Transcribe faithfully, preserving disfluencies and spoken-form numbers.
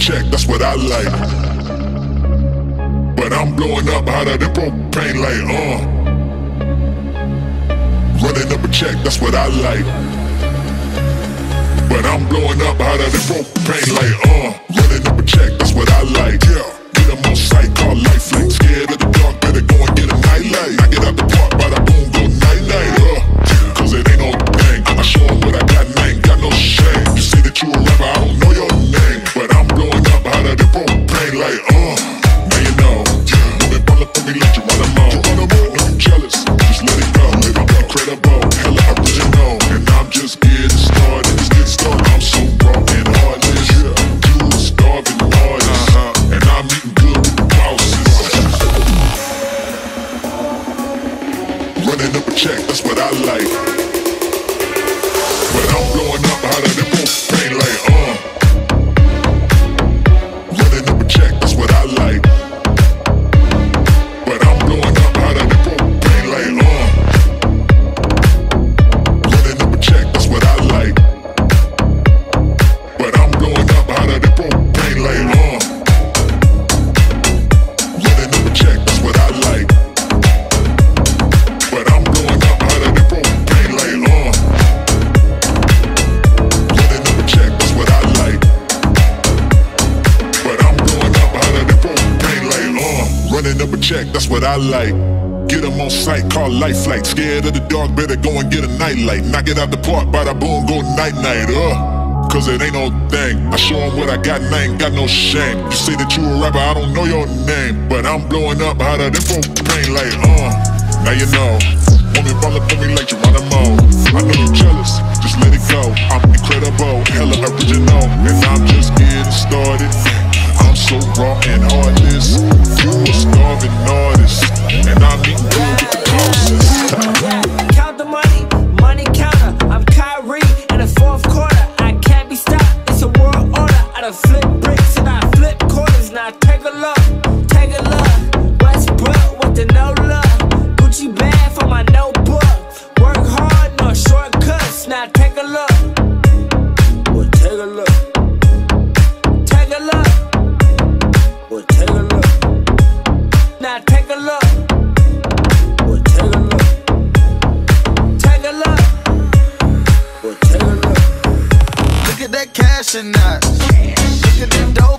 check, that's what I like. But I'm blowing up hotter than propane, like, uh. Running up a check, that's what I like. But I'm blowing up hotter than propane, like, uh. Running up a check, that's what I like, yeah. Get them on sight, call lifeline. Scared of the dark, better go and get a nightlight. I get out the park, bada boom, go night-night, uh. Cause it ain't no thing, I show them what I got and I ain't got no shame. You say that you a rapper, I don't know your name, but I'm blowing up hotter than propane, like, uh. Now you know, women pull up on me, let you run them on. Know you jealous, just let it go. I'm incredible, hella original, and I'm just getting started. Just get started, I'm so raw and heartless. You a starving artist, uh-huh. And I'm eating good with the bosses. Running up a check, that's what I like. But I'm blowing up hotter than propane, like, uh. Running up a check, that's what I like. But I'm blowing up hotter than propane, like, uh. Running up a check, that's what I like. But I'm blowing up hotter than propane, like, uh. Running up a check, that's what I like. But I'm blowing up hotter than propane, like, uh. Running up a check, that's what I like. But I'm blowing up hotter than propane, like, uh. Running up a check, that's what I like. Get them on sight, call life flight. Scared of the dark, better go and get a nightlight. Knock it out the park, bada boom, go night-night, uh. Cause it ain't no thing, I show them what I got and I ain't got no shame. You say that you a rapper, I don't know your name, but I'm blowing up hotter than propane, like, uh. Now you know, woman roll up on me like Geronimo. I know you jealous, just let it go. I'm incredible, hella original, and I'm just getting started. I'm so raw and heartless. You a starving artist, and I'm eating good with the bosses. Count the money, money counter. I'm Kyrie in the fourth quarter. I can't be stopped, it's a world order. I done flip bricks and I flip quarters. Now take a look, take a look. Westbrook with the no love. Gucci bag for my notebook. Work hard, no shortcuts. Now take a look. Well, take a look. Take a look. Well, take a look. Now take a look. Well, take a look. Take a look. Well, take a look. Look at that cash and nuts. Look at them dope